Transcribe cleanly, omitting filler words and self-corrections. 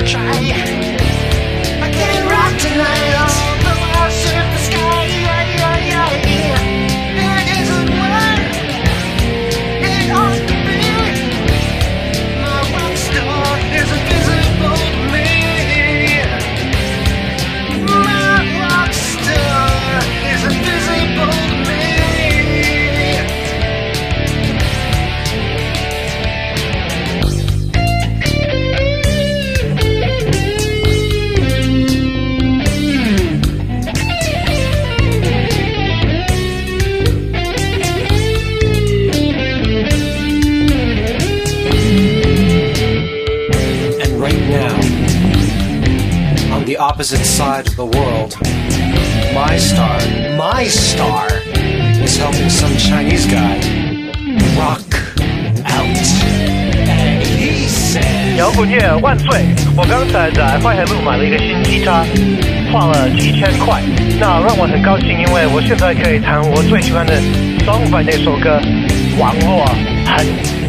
Opposite side of the world, my star is helping some Chinese guy rock out. And he said, 摇滚乐万岁！我刚才在淮海路买了一个新吉他，花了几千块，那让我很高兴，因为我现在可以弹我最喜欢的 Songfight 那首歌，网络很